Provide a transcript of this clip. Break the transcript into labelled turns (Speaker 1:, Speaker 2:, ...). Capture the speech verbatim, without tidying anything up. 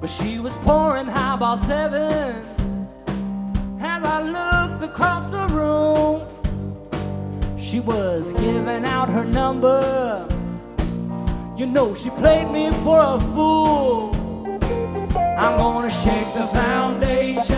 Speaker 1: She was pouring highball seven as I looked across the room. She was giving out her number. You know she played me for a fool. I'm gonna shake the foundation